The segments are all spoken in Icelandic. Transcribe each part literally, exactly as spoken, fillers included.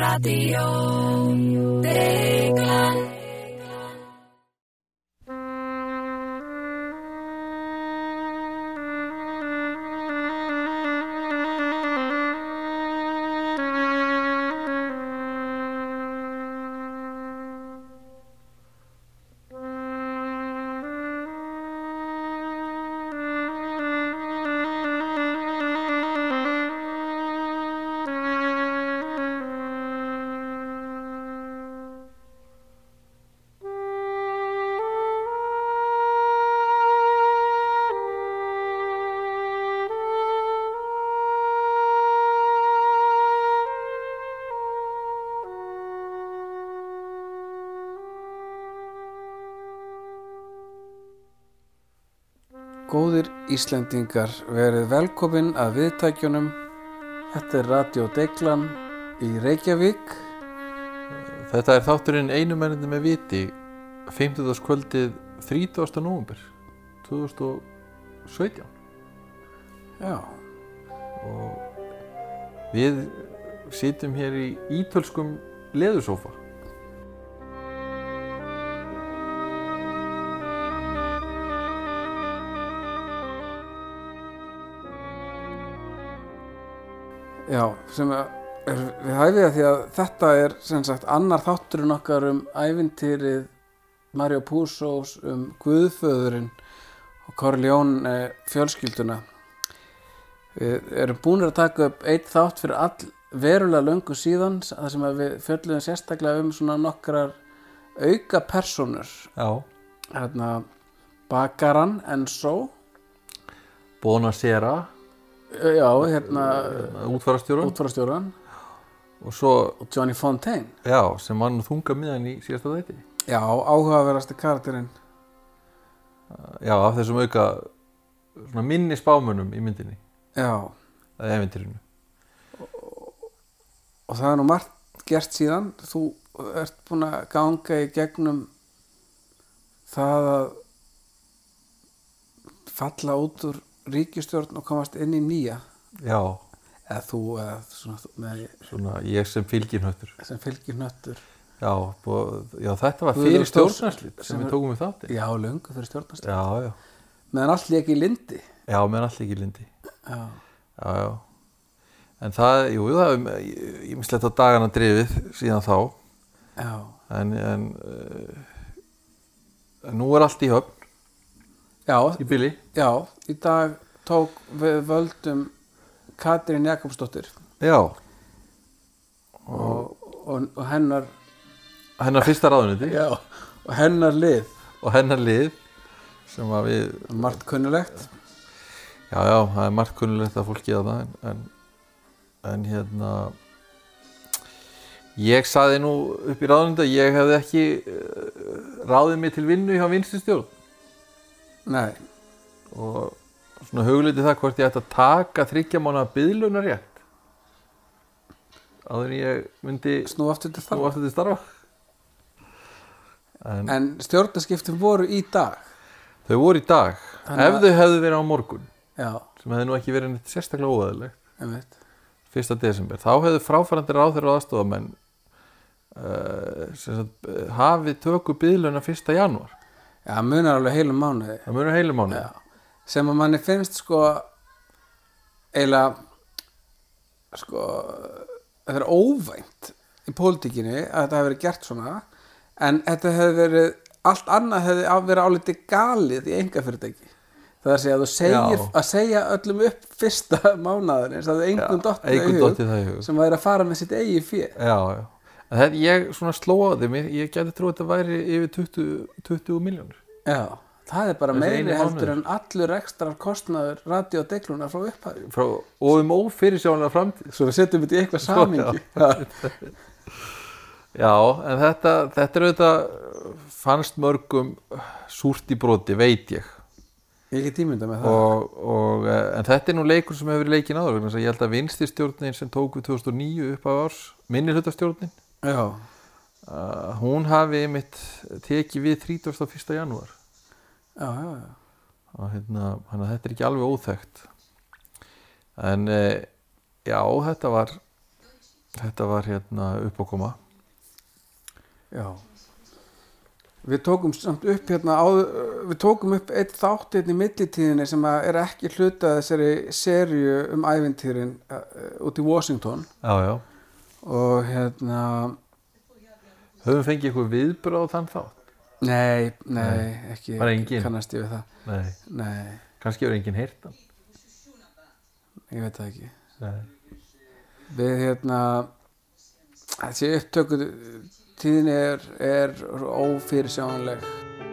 Radio Deglan. Góðir Íslendingar, verið velkomin að viðtækjunum. Þetta er Radio Deglan í Reykjavík. Þetta er þátturinn Einumennirnir með viti, fimmtudagskvöldið þrítugasta nóvember tvö þúsund og sautján. Já. Og við sitjum hér í ítölskum leðursófa. Já, sem er við hæfið að því að þetta er sem sagt annar þátturinn okkar um ævintýrið Mario Puzos um Guðföðurinn og Corleone fjölskylduna. Við erum búin að taka upp einn þátt fyrir all verulega löngu síðan, þar sem við fjölluðum sérstaklega um svona nokkrar auka persónur. Já. Hérna bakaran Enzo, Bonasera, já, hérna útfararstjóran, útfararstjóran og svo og Johnny Fontaine. Já, sem var nú þunga miðan í síðasta þætti. Já, áhugaverðasti karakterinn. Já, af þessum auka svona minni spámunum í myndinni. Já. Það er eventýrinu. Og það er nú margt gert síðan. Þú ert búin að ganga í gegnum það að falla út úr ríkisstjórn og komast inn í nýja. Já. Eða þú, eða svona, með, svona ég sem fylginhöttur. Sem fylginhöttur. Já, og, já, þetta var fyrir stjórnarslit sem við tókum við þátti. Já, löngu fyrir stjórnarslit. Já, já. Meðan allt lék í lindi. Já, meðan allt lék í lindi. Já. Já, já. En það, jú, það er ýmislegt á dagana drifið síðan þá. Já. En, en, en nú er allt í höfn. Já, í bili. Já, í dag tók við völdum Katrín Jakobsdóttir. Já. Og, og, og hennar hennar fyrsta ráðuneyti. Já, og hennar lið. Og hennar lið sem að við margt kunnulegt. Já, já, það er margt kunnulegt að fólki að það en, en, en hérna ég saði nú upp í ráðuneyti að ég hefði ekki uh, ráðið mig til vinnu hjá vinstri stjórn. Nei. Og svona hugleiti það hvort ég ætti að taka þriggja mánaða biðlaunarétt áður en ég myndi snúa aftur til starfa. Snúa aftur til starfa. En, en stjórnarskiptin voru í dag. Þau voru í dag. Þannig ef þau hefðu verið á morgun. Já. Sem hefði nú ekki verið neitt sérstaklega óeðlilegt. Einmitt. fyrsta desember. Þá hefðu fráfarandi ráðherra og aðstofamenn uh, sem sagt hafið töku biðlauna fyrsta janúar. Já, það munar alveg heilum mánuði. Það munar heilum mánuði. Já. Sem að manni finnst sko eiginlega sko þetta er óvænt í pólitíkinni að þetta hefði verið gert svona en þetta hefði verið allt annað hefði verið álítið galið í einkafyrirtæki. Það er að segja að þú segir Já. Að segja öllum upp fyrsta mánaðarins að það engum dottið í hug sem væri að fara með sitt eigið fé. Já, já. En þetta, ég svona sló á þeim, ég gæti trú að þetta væri yfir tuttugu, tuttugu milljónir. Já, það er bara meiri heldur en allur ekstrar kostnaður Radio Deglunar frá upphæði. Frá, og um ófyrirsjáanlega framtíð. Svo við setjum þetta í eitthvað samingi. Já. Já, en þetta, þetta er auðvitað fannst mörgum súrt í broti, veit ég. Ég get ímyndað með það. Og, og, en þetta er nú leikur sem hefur verið leikinn áður, vegna þess að ég held að vinstristjórnin sem tók við tvö þúsund og níu upp á árs, minnihlutastjórnin, Já. Uh, hún hafi einmitt tekið við þrítugasta og fyrsta janúar. Já, já, já. Og hérna, hann að þetta er ekki alveg óþekkt. En uh, já, þetta var þetta var hérna uppákoma. Já. Við tókum samt upp hérna á, við tókum upp eitt þátt hérna í millitíðinni sem að er ekki hluta þessari seríu um ævintýrin uh, út í Washington. Já, já. Og hérna höfum fengið eitthvað viðbröð á þann þátt? Nei, nei, nei. ekki Bara engin? kannast ég við það. Nei. Nei, Kannski hefur enginn heyrt hann? ég veit það ekki. Nei. Við hérna þessi upptöku tíðinni er, er ófyrirsjáanleg.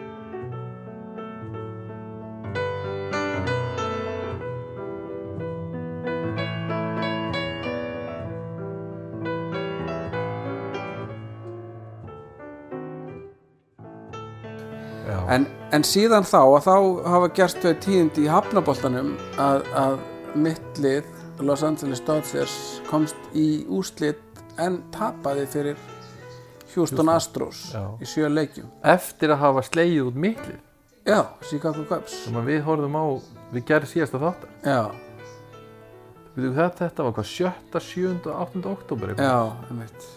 En, en síðan þá að þá hafa gerst þau tíðindi í hafnaboltanum að, að mitt lið Los Angeles Dodgers komst í úrslit en tapaði fyrir Houston Astros Já. í sjö leikjum. Eftir að hafa slegið út miklið Já, Chicago Cubs. sem að við horfðum á við gerðum síðasta þáttar. Já, Veitum þetta, þetta var hvað sjötta, sjöunda og áttunda október eitthvað? já, einmitt.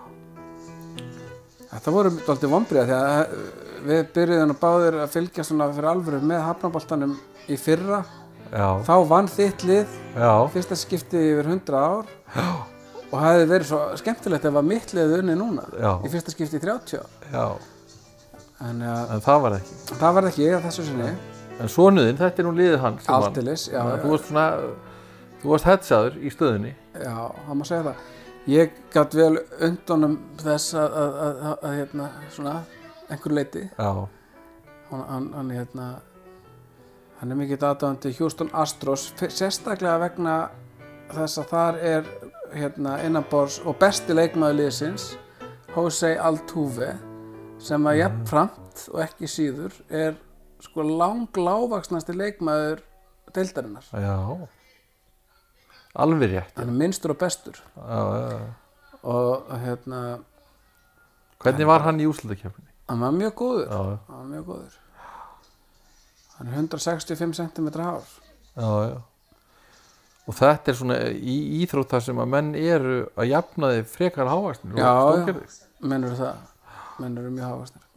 Þetta voru dálítið vonbrigði því að við byrjuðum nú báðir að fylgja svona fyrir alvöru með hafnaboltanum í fyrra. Já. Þá vann þitt lið Já. fyrsta skipti yfir hundrað ár. Já. Og hefði verið svo skemmtilegt ef að mitt liðið unni núna Já. í fyrsta skipti í þrjátíu ár. Já. En ja, En það var ekki. það var ekki að þessu sinni. En sonuðinn, þetta er nú liðið hans. sem vann. Aldeilis, já, Þannig að já. Þú varst svona, þú varst headsaður í stöðunni. Já, það má segja það. Ég gat vel undunum þess að, að, að, að, að hérna, svona, einhver leiti. Já. Hann, hann, hann, hérna, hann er mikill aðdáandi Houston Astros, sérstaklega vegna þess að þar er hérna, innanborðs og besti leikmaður liðsins, Jose Altuve, sem að jafnframt og ekki síður er sko langlávaxnasti leikmaður deildarinnar. Já. Alveg rétt. Hann er minnstur og bestur. Já, já, já. Og hérna, Hvernig var hann í úrslitakeppninni? hann var mjög góður. Já, já. Hann var mjög góður. Hann er hundrað sextíu og fimm sentimetra hár. Já, já. Og þetta er svona í íþrótt þar sem að menn eru að jafna þig frekar hávaxnir og Já, stórgerðir. já, mennur það. Mennur mjög hávaxnir.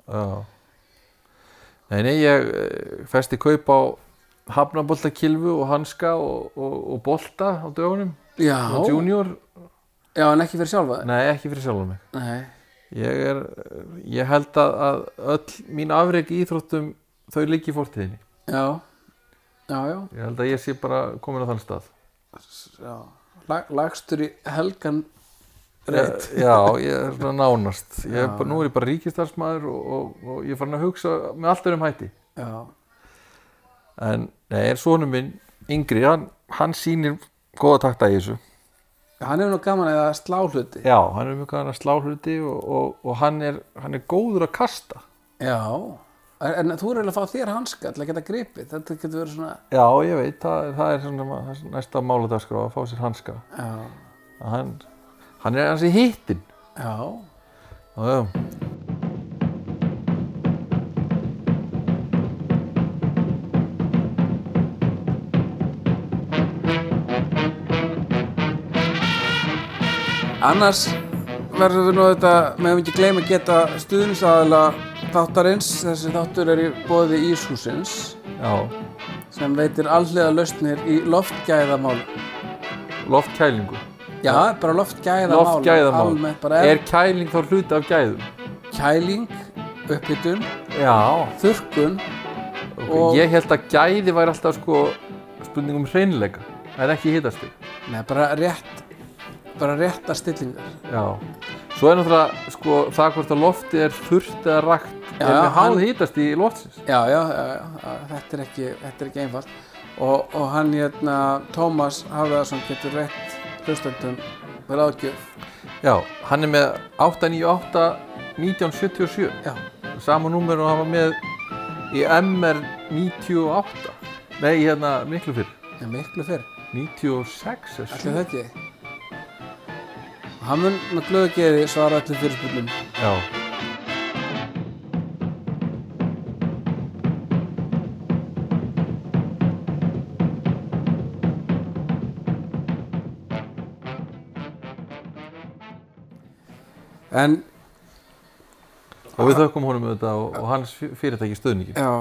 Já. Nei, nei, ég eh, festi kaup á hafnaboltakylfu og hanska og, og, og bolta á dögunum. Já, Og junior, já, en ekki fyrir sjálfa. nei, ekki fyrir sjálfan mig. Nei. Ég er, ég held að, að öll mín afrek í íþróttum þau liggi í fortíðinni. Já, já, já. Ég held að ég sé bara komin á þann stað. já. Lag, lagstur í helgan reitt. Já, ég er svona nánast. Ég er Já. bara, nú er ég bara ríkistarsmaður og, og, og ég er farin að hugsa með allt öðrum hætti. Já, En nei, er sonur minn yngri, hann, hann sýnir góða takta í þessu. hann er nú gaman að slá hluti. Já, hann er mjög gaman að slá hluti og, og, og hann, er, hann er góður að kasta. Já, en, en þú er eiginlega að fá þér hanska til að geta gripið. Þetta getur verið svona, Já, ég veit, það, það er svona það er næsta máladagskrá að fá sér hanska. já, Hann, hann er hans í hittin. já. Já, já. Annars verðum við nú þetta, meðum ekki gleyma að geta stuðningsaðila þáttarins. Þessi þáttur er í boði Íshússins Já, sem veitir alhliða lausnir í loftgæðamálum. loftkælingu. Já, bara loftgæðamálum. Loftgæðamál. Almennt bara Er kæling þá hluti af gæðum? kæling, upphitun, Já. þurrkun Okay. og... Ég held að gæði væri alltaf sko spurning um hreinleika, en ekki hitastig. Nei, bara rétt, bara réttar stillingar. Já. Svo er náttúrulega sko það hvort að loftið er þurrt eða rakt Já, er með hann- háð hitastig í loftsins. Já, já, já, já, þetta er ekki, þetta er ekki einfalt. Og, og hann hérna, Tómas Hafðarsson getur rétt hlustendum við ráðgjöf. Já, hann er með átta níu átta nítján sjötíu og sjö. Já, Sama númer og hann var með í M R níutíu og átta. Nei, hérna miklu fyrr. já, miklu fyrr. níutíu og sex eða Ætli sjö. það ekki? Hann mun með glöðu geði svara öllum fyrirspurnum. Já. En og við þökkum honum þetta og, og hans fyrirtæki stuðningi. Já.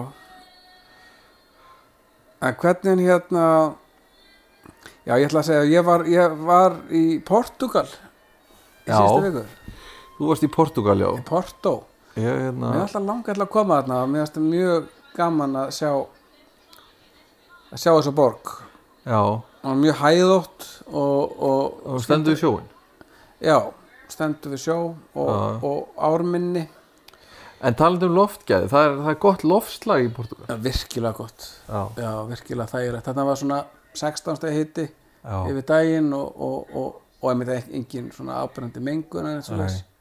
En hvernig hérna, já ég ætla að segja, ég var, ég var í Portugal í Já. síðustu viku. Þú varst í Portugal, já. Í Porto. Ég, hérna, Mér er alltaf langar til að koma þarna og mér finnst það mjög gaman að sjá að sjá þessa borg. já, Það var mjög hæðótt og, og, og stendur við sjóin. Já, stendur við sjó og, Já. og árminni. En talandi um loftgæði, það er, það er gott loftslag í Portugal. Já, virkilega gott. Já, Já, virkilega þægilegt. Þarna var svona sextán stiga hiti já. yfir daginn og, og, og, og einmitt ekki engin svona áberandi mengun en eins og Nei. þess.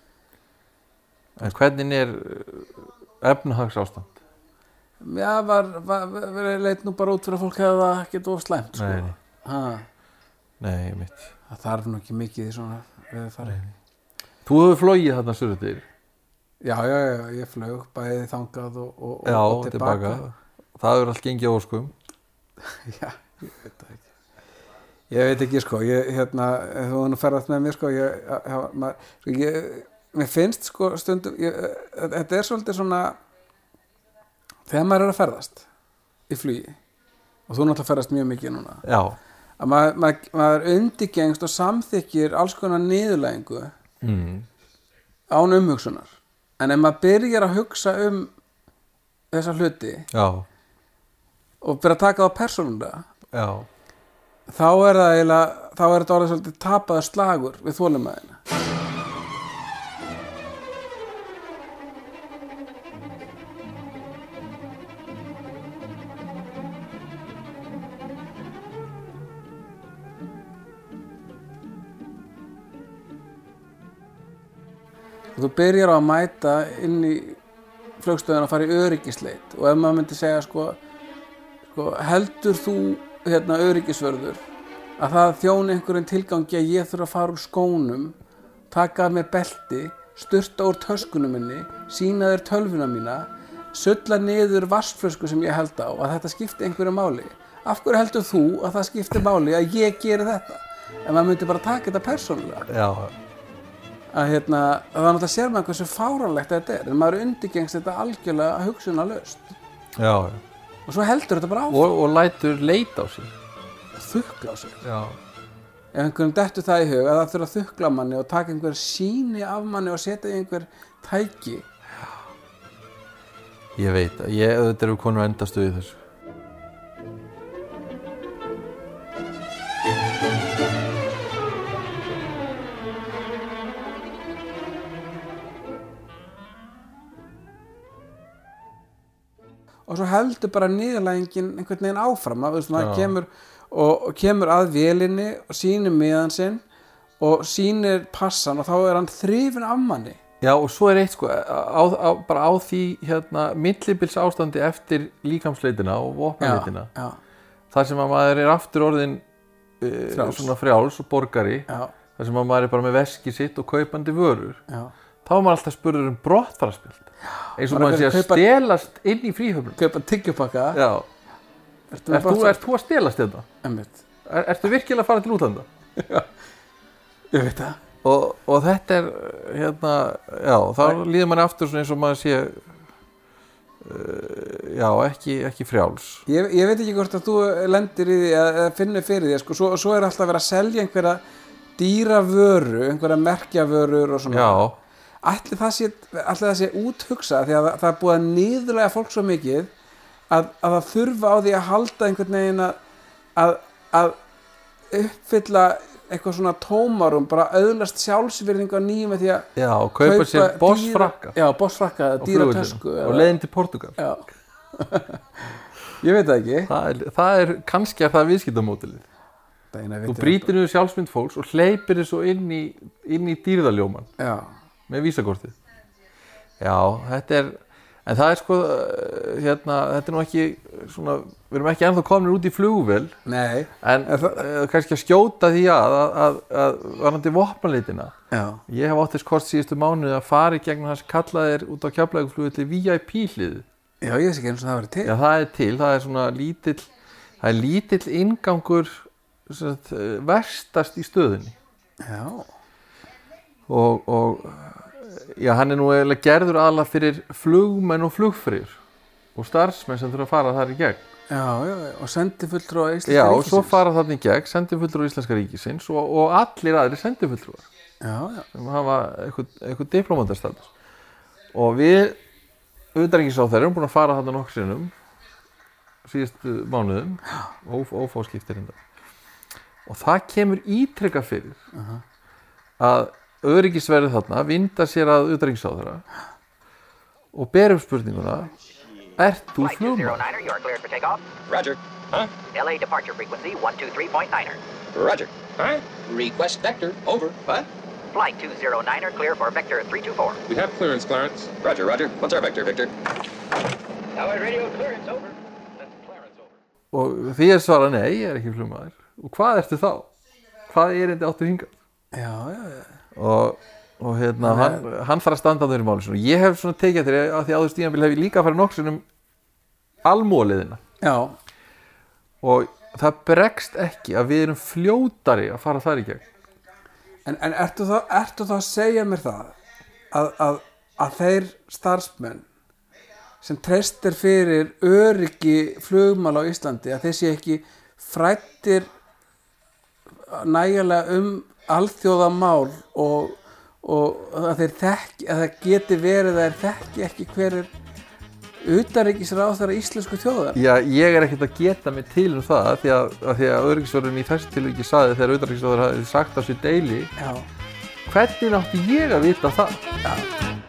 En hvernig er efnahagsástand? Já, var, var, var leit nú bara út fyrir að fólk hefði það ekkert of slæmt, sko. Nei, Ha, nei, mitt. það þarf nú ekki mikið í svona veðurfari. Þú hefur flogið þarna suðurdyr. Já, já, já, ég flög bæði þangað og, og, Já, og tilbaka. Það hefur allt gengið á óskum. Já, ég veit það ekki. Ég veit ekki, sko, ég, hérna, þú hefur nú ferðast með mér, sko, ég, já, maður, sko, ég, mér finnst, sko, stundum, ég, þetta er svolítið svona, þegar maður er að ferðast í flugi, og þú náttúrulega ferðast mjög mikið núna, Já, að maður, maður, maður undirgengst og samþykkir alls konar niðurlægingu mm. án umhugsunar. En ef maður byrjar að hugsa um þessa hluti já, og byrja að taka það persónulega, já. þá er það eiginlega, þá er þetta orðið svolítið tapaður slagur við þolinmæðina. Og þú byrjar á að mæta inn í flugstöðina og fara í öryggisleit og ef maður myndi segja sko, sko heldur þú hérna öryggisvörður að það þjóni einhverjum tilgangi að ég þurfa að fara úr skónum, taka af mér belti, sturta úr töskunum minni, sýna þér tölvuna mína, sulla niður vatnsflösku sem ég held á, að þetta skipti einhverju máli. Af hverju heldur þú að það skipti máli að ég geri þetta? En maður myndi bara taka þetta persónulega. Já, Að hérna, það er náttúrulega sér maður hversu fáránlegt þetta er, en maður undirgengst þetta algjörlega hugsunarlaust. já, já. Og svo heldur þetta bara áfram. Og, og lætur leita á sig. Þukla á sig. Já. Ef einhverjum dettur það í hug að það þurfa að þukla manni og taka einhver sýni af manni og setja í einhver tæki. Ég veit að ég auðvitað eru konur endastuð í þessu. Og svo heldur bara niðurlægingin einhvern veginn áfram. Maður, veist, maður Já. kemur, og, og kemur að vélinni og sýnir miðan sinn og sýnir passan og þá er hann þrifinn af manni. Já, og svo er eitt sko, á, á, bara á því hérna millibils ástandi eftir líkamsleitina og vopnaleitina, Já, þar sem að maður er aftur orðin uh, Frjáls. svona frjáls og borgari, já, þar sem að maður er bara með veski sitt og kaupandi vörur, já. þá er maður alltaf spurður um brottfararspjöld, eins og Maður maður sé að kaupa- stelast inn í fríhöfnum. Kaupa tyggjupakka. Já, Ertu með ert þú, brottfar- ert þú að stelast þetta? Einmitt. Er, ertu virkilega að fara til útlanda? Ég veit það. Og, og þetta er, hérna, já, þá líður manni aftur svona eins og maður sé, uh, já, ekki, ekki frjáls. Ég, ég veit ekki hvort að þú lendir í því að, að finna fyrir því, sko, svo, svo er alltaf verið að selja einhverja dýra vöru, einhverja merkjavörur og svona. Já, Ætli það sé, ætli það sé úthugsað því að það, það er búið að niðurlega fólk svo mikið að, að það þurfa á því að halda einhvern veginn að, að, að uppfylla eitthvað svona tómarum, bara öðlast sjálfsvirðingu á nýjum með því að já, og kaupa sér bossfrakka dýra, já, bossfrakka, á dýra flugvellinum tösku og leiðin til Portugal. Já. Ég veit það ekki. Það er, það er kannski er það viðskiptamódelið. Dæna, Þú brýtir niður sjálfsmynd fólks og hleypir þið svo inn í, inn í dýrðaljóman Já, með vísakortið. Já, þetta er, en það er sko, hérna, þetta er nú ekki svona, við erum ekki ennþá komin út í flugvél, nei, en En það- uh, kannski að skjóta því að, að, að, að varandi vopnaleitina. já, Ég hef átt þess kost síðustu mánuði að fara í gegnum það sem kallað er út á Keflavíkurflugvelli V I P hlið. já, ég veist ekki eins og það verið til. Já, það er til, það er svona lítill, það er lítill inngangur sem sagt, verstast í stöðunni. Já, og, og já, hann er nú eiginlega gerður aðalega fyrir flugmenn og flugfrýr og starfsmenn sem þurfa að fara þar í gegn. Já, já, og sendifulltrúar Íslenska Já, ríkisins. og svo fara þarna í gegn sendifulltrúar Íslenska ríkisins og, og allir aðrir sendifulltrúar Já, já. sem hafa eitthvað, eitthvað diplómatastatus. Og við utanríkisráðherra erum búin að fara þarna nokkur sinnum síðustu mánuðum, óf, ófáskiptir hérna. Og það kemur ítrekka fyrir Uh-huh. að öryggisverðið þarna vindar sér að utanríkisráðherra og ber upp spurninguna: ert þú Flight two zero flugmaður? niner, you are cleared for takeoff. Roger. Huh? L A departure frequency one two three point niner. Roger. Huh? Request vector. Over. What? Flight two zero niner, clear for vector three two four. We have clearance, Clarence. Roger, Roger. What's our vector, Victor? Tower radio clearance over. That's clearance over. Og því er svarað: nei, ég er ekki flugmaður. Og hvað ertu þá? Hvað erindi áttu hingað? Já, já, já. Og, og hérna, hann, hann þarf að standa þér í máli svona. Ég hef svona tekið eftir að því áður stíðanbíl hef ég líka farið nokkur um almúliðina Já, og það bregst ekki að við erum fljótari að fara þar í gegn. en, en ertu, þá, ertu þá að segja mér það að, að, að þeir starfsmenn sem treystir fyrir öryggi flugmál á Íslandi, að þeir sé ekki fræddir nægilega um alþjóðamál og, og að þeir þekki, að það geti verið að þeir þekki ekki hver er utanríkisráðherra íslensku þjóðar. Já, ég er ekkert að geta mig til um það því að, að, því að öryggisvörðurinn í þessu tilviki sagði þegar utanríkisráðherra hafði sagt á sér deili. Já, Hvernig átti ég að vita það? já.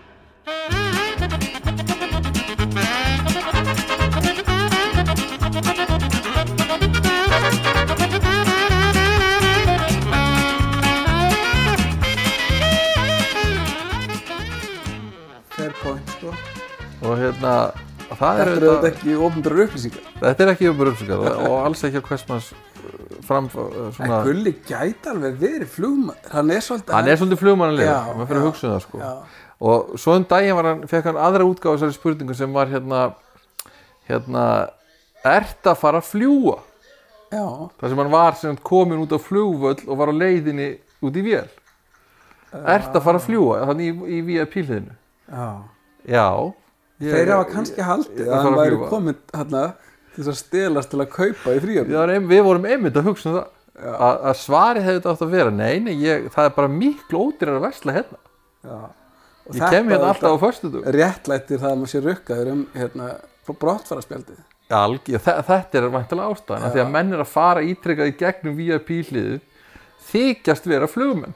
Fair point, sko. Og hérna, það er Þetta er auðvitað- auðvitað ekki opinberar upplýsingar. Þetta er ekki umur upplýsingar og, og alls ekki á hversmanns fram En svona, Gulli gæti alveg verið flugmaður. Hann er svolítið... hann er svolítið flugmannalegur, Já, maður fyrir já, að hugsa um það sko. Já, Og svo um daginn var hann, fekk hann aðra útgáfu þessari spurningu sem var hérna, hérna, ert að fara að fljúga? já, Það sem hann var sem komin út á flugvöll og var á leiðinni út í vél. Ert að fara að fljúga? Þannig í, í V I P-hliðinu. já. Já. Ég- Þeir hafa kannski haldið ég að þarf hann að væri fljúga. komin hérna til þess að stelast til að kaupa í fríum. Við vorum, við vorum einmitt að hugsa um það. Að, að svarið hefði þetta átt að vera: nei, nei, ég, það er bara miklu ódýrar að versla hérna. Já. Og Ég þetta kem hérna auðvitað alltaf á föstudögum. réttlættir það að maður sé rukkaður um hérna, brottfaraspjaldið. Alg, já, þe- þetta er væntanlega ástæðan af því að menn er að fara ítrekkað í gegnum V I P-hliðið, þykjast vera flugmenn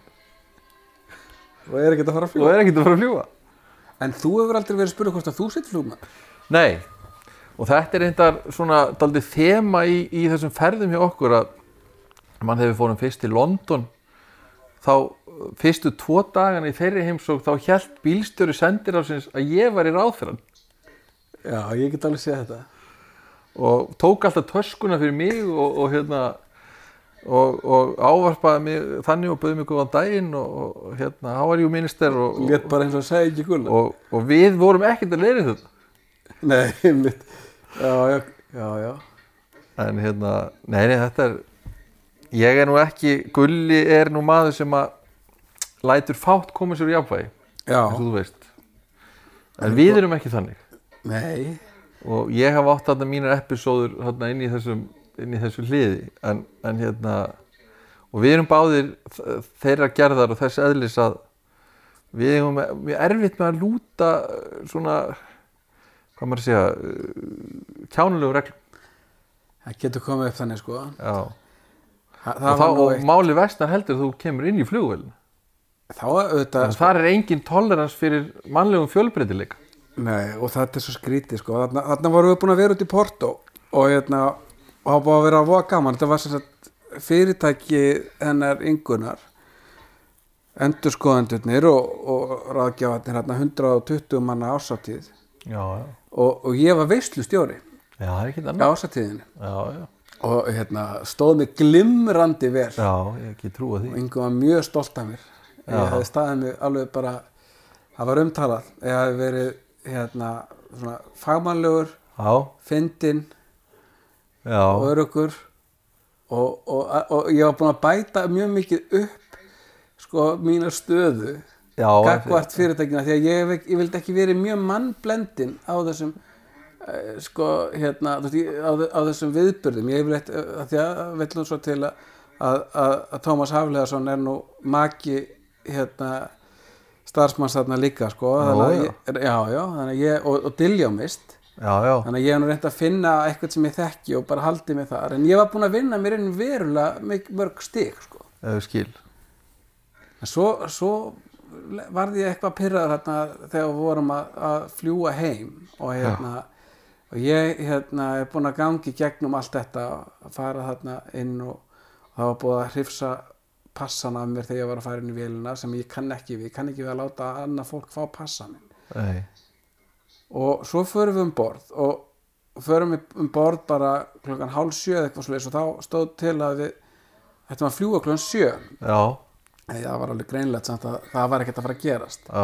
Og er ekkert að fara að og fljúga. er ekkert að fara að fljúga. En þú hefur aldrei verið að spyrja hvort að þú sitt flugmann. Nei, og þetta er einhver svona daldið þema í, í þessum ferðum hjá okkur að mann hefur fórum fyrst til London, þá fyrstu tvo dagana í þeirri heimsókn þá hélt bílstjóri sendiráðsins að ég var í ráðherrann Já, ég get alveg séð þetta. og tók alltaf töskuna fyrir mig og, og hérna og, og ávarpaði mig þannig og bauði mig góðan daginn og, og hérna, how are you minister og, Lét bara eins og að segja ekki gulla. og, og við vorum ekkert að leiðri þetta Nei, einmitt. Já, já, já, já. en hérna, nei, nei, þetta er ég er nú ekki, Gulli er nú maður sem að lætur fátt koma sér í jafnvægi, Já, eins og þú veist en við erum ekki þannig nei. og ég hef átt þarna mínar episóður þarna inn í þessum inn í þessu hliði en, en hérna og við erum báðir þ- þeirra gerðar og þess eðlis að við erum mjög erfitt með að lúta svona hvað maður að segja kjánulegu reglum. Það getur komið upp þannig, sko. Já. Þa, og, það þá, var nú og eitt. máli vestan heldur þú kemur inn í flugvélina. Þá auðvitað, En þar er engin tolerans fyrir mannlegum fjölbreytileika. nei, og þetta er svo skrítið, sko. Þarna, þarna vorum við búin að vera út í Porto og hérna, og það búið að vera að voða gaman. Þetta var sem sagt fyrirtæki hennar Ingunar, endurskoðendurnir og, og ráðgjafarnir hérna hundrað og tuttugu manna árshátíð Já, já. og, og ég var veislustjóri Já, það er ekki á annað. árshátíðinni Já, já. og hérna stóð mig glimrandi vel Já, ég ekki trúa því. og Ingu var mjög stolt af mér. Já. Ég hefði staðið mig alveg bara, það var umtalað. Ég hefði verið hérna svona fagmannlegur, Já, fyndinn já. og öruggur og, og, og ég var búin að bæta mjög mikið upp sko mína stöðu Já, gagnvart fyrirtækina því að ég, ég vildi ekki verið mjög mannblendin á þessum uh, sko, hérna þú veist, á, á þessum viðburðum ég vil eitthvað, því að villum svo til að, að, að, að Tómas Hafliðason er nú maki hérna starfsmanns þarna líka sko, já, þannig að já. ég, já, já, þannig að ég og, og Diljá-mist já, já. þannig að ég hef nú reynt að finna eitthvað sem ég þekki og bara haldi mig þar en ég var búin að vinna mér inn verulega mörg stig sko. Eða skil en svo, svo varði ég eitthvað pirraður hérna þegar við vorum að, að fljúga heim og hérna og ég hérna er búin að gangi gegnum allt þetta að fara þarna inn og, og það var búið að hrifsa passan af mér þegar ég var að fara inn í vélina sem ég kann ekki við, ég kann ekki við að láta annað fólk fá passan minn Nei. og svo förum við um borð og förum við um borð bara klokkan hálf sjö eða eitthvað svoleiðis og þá stóð til að við ættum að fljúga klokkan sjö Já, Eða, það var alveg greinlegt samt að það var ekkert að fara að gerast já,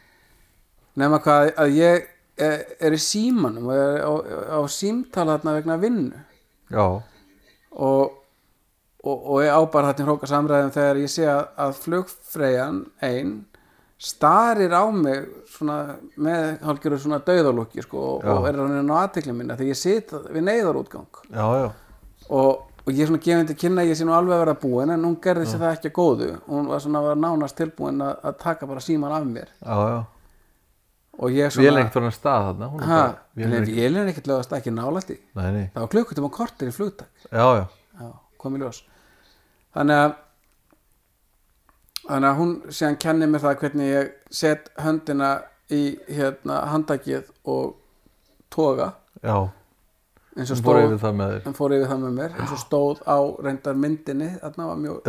nema hvað að ég er, er í símanum og er á, á símtala þarna vegna vinnu já, og, og, og ég á bara þarna hróka samræðum þegar ég sé að, að flugfreyjan ein starir á mig svona, með hálfgerður svona dauðalúki sko, og, og er hann á athygli minna þegar ég sit við neyðarútgang já, já. og, og ég er svona gefin til kynna að ég sé nú alveg að vera búin en hún gerði sér það ekki að góðu hún var svona var nánast tilbúin að, að taka bara síman af mér Já, já. og ég svona Vélin ekkert var hann stað þarna hún er ha, bara- vélin en ekkert- vélin er ekkert lögast ekki nálægt í Nei, nei, það var klukkutíma kortir í flugtak já, já, já, kom í ljós þannig að þannig að hún síðan kennir mér það hvernig ég set höndina í hérna handtakið og toga já eins og Hún fór stóð yfir það með þér hann fór yfir það með mér eins og stóð á reyndar myndinni þarna var mjög Já,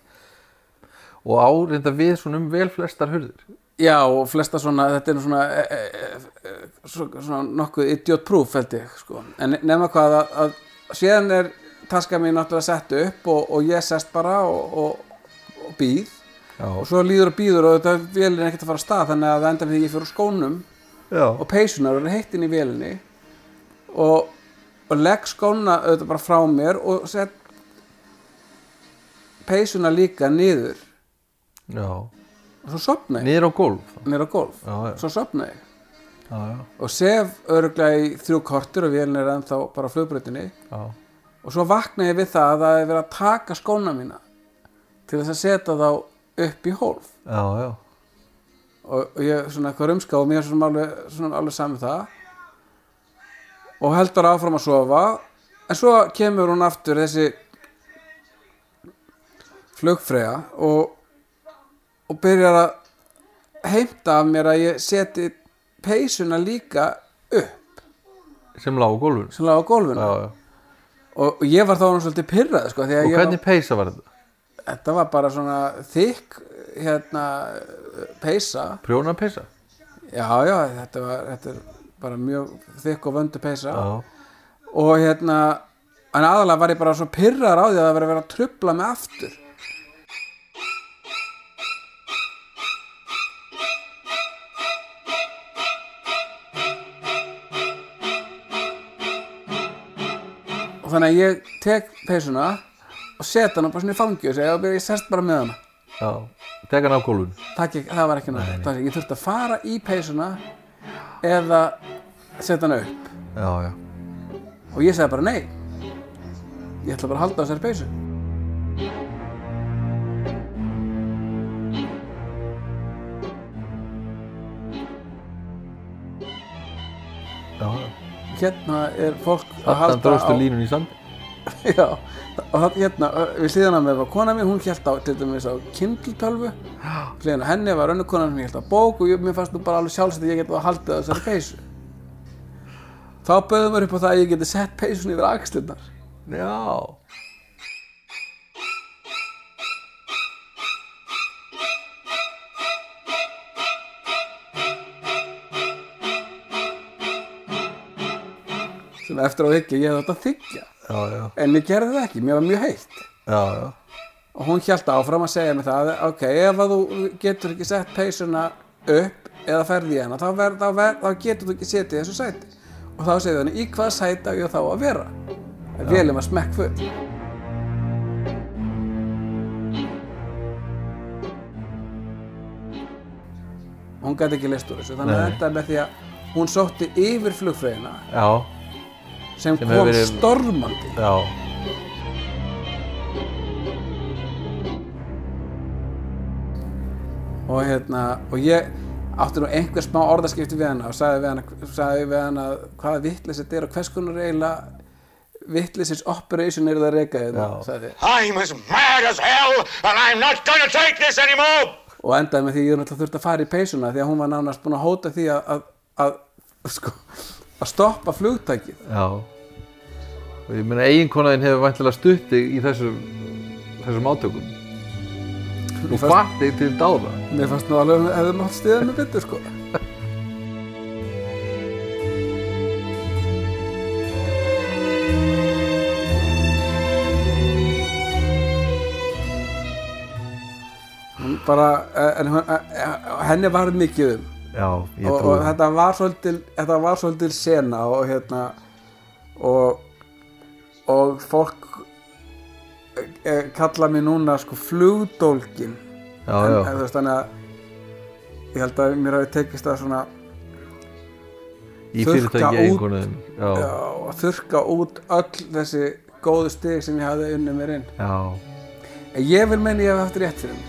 já Og á reynda við svona um vel flestar hurðir já og flesta svona þetta er nú svona, e, e, e, svona, svona nokkuð idiot proof held ég sko. en nema hvað að, að síðan er taska mín náttúrulega sett upp og, og ég sest bara og, og, og býð Já, og svo líður og býður og þetta vélin er ekkert að fara af stað þannig að það endar því ég fyrir úr skónum já, og peysunar og er heitt inn í vélinni og, og legg skóna auðvitað bara frá mér og sett peysuna líka niður já og svo sofna ég Niður á gólf niður á gólf, Já, já, svo sofna ég já, já, og sef örugglega í þrjú kortur og vélin er ennþá bara á flugbrautinni já, og svo vakna ég við það að það er verið að taka skóna mína til þess að setja þá upp í hólf já, já. og, og ég svona eitthvað rumska og mér er svona alveg, svona alveg saman það og heldur áfram að sofa en svo kemur hún aftur þessi flugfreyja og, og byrjar að heimta af mér að ég seti peysuna líka upp Sem lá á gólfinu sem lá á gólfinu Já, já og, og ég var þá nú svolítið pirrað sko, því að Og ég hvernig peysa var þetta? var, þetta var bara svona þykk hérna peysa Prjóna peysa? já já þetta var þetta er bara mjög þykk og vöndu peysa Já, og hérna en aðalega var ég bara svo pirraður á því að það var að vera að trufla mig aftur og þannig að ég tek peysuna og set hana bara svona í fangi og segja ég sest bara með hana já Tek hann á gólfinu það, ekki, það var ekki náttúrulega ég þurfti að fara í peysuna eða setja hana upp Já, já og ég sagði bara nei ég ætla bara að halda á þessari peysu Já, já hérna er fólk að Þannig halda dróstu á línun í sandi já, og það hérna við hliðina á mér var kona mín, hún hélt á til dæmis á Kindle-tölvu hliðina á henni var önnur kona sem hélt á bók og ég, mér fannst nú bara alveg sjálfsagt að ég geti að halda á þessari peysu þá bauðum mér upp á það að ég geti sett peysun yfir axlirnar Já sem eftir á hyggja ég hefði þetta að þykja Já, já en ég gerði það ekki, mér var mjög heitt Já, já og hún hélt áfram að segja mér það ok, ef að þú getur ekki sett peysuna upp eða ferði í hana þá, ver, þá, ver, þá getur þú ekki setið í þessu sæti og þá segði henni í hvað sæti á ég þá að vera að vélum var smekkfull hún gæti ekki leyst úr þessu þannig að þetta með því að hún sótti yfir flugfreyjuna Já. sem, Sem kom hefur verið- stormandi Já. og hérna og ég átti nú einhver smá orðaskipti við hana og sagði við hana, sagði við hana hvaða vitleysa þetta er og hvers konar eiginlega vitleysis operation er það að reka þetta sagði I'm as mad as hell and I'm not gonna take this anymore! og endaði með því ég náttúrulega þurfti að fara í peysuna því að hún var nánast búin að hóta því að að, að, sko, að stoppa flugtækið Já. Og ég meina eiginkonaðin hefur væntanlega stutt þig í þessum þessum átökum. Og fannst þig til dáða. Mér fannst nú alveg að hefði mátt stiða mig betur sko. Hún bara, en henni varð mikið um. Já, ég og, trúi. og þetta var svolítil, þetta var svolítil sena og hérna og og fólk e, kalla mig núna sko flugdólgin Já, en, já. en þú veist þannig að ég held að mér hafi tekist að svona Í fyrirtæki eiginkonaðin. Já. já, að þurrka út öll þessi góðu stig sem ég hafði unnið mér inn Já. en ég vil meina ég hef haft rétt fyrir mig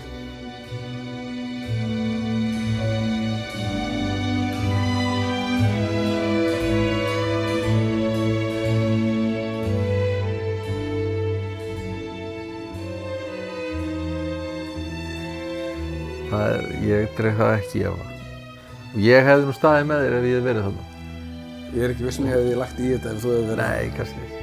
Það er, ég dreg það ekki í efa. Og ég hefði nú staðið með þér ef ég hefði verið þarna. ég er ekki viss sem ég hefði lagt í þetta ef þú hefði verið Nei, kannski ekki.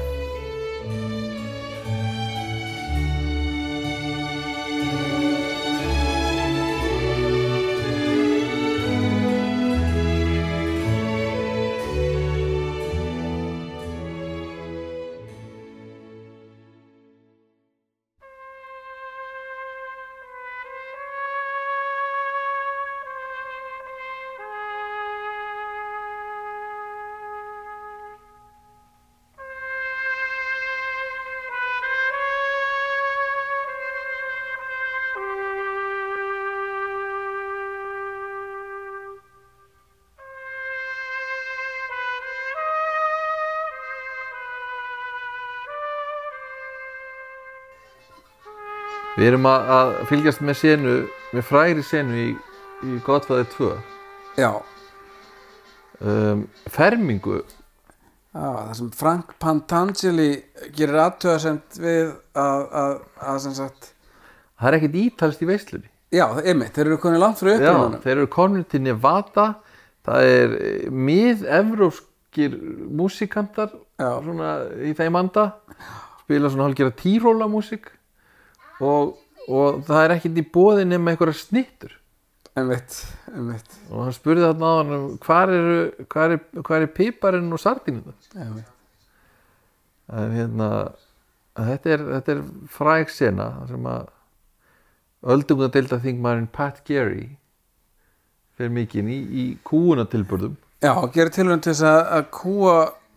Við erum að, að fylgjast með senu, með frægri senu í, í Godfather tvö. já, Um, fermingu. já, það sem Frank Pantangeli gerir athugasemd við að, að, að sem sagt Það er ekkert ítalst í veislunni. já, það er mitt, þeir eru konið langt frá Já, upprunanum þeir eru konur til Nevada. Það er mið-evrópskir músikantar Já. svona í þeim anda. Spila svona hálfgerða tíróla músík og, og það er ekkert í boði nema einhverja snittur. einmitt, einmitt, Og hann spurði þarna á hann hvar eru, hvar er, hvar er piparinn og sardínuna? einmitt. En hérna, þetta er, þetta er fræg sena þar sem að öldungadeildarþingmaðurinn Pat Garey fer mikinn í, í kúgunatilburðum. já, gerir tilraun til þess að, að kúa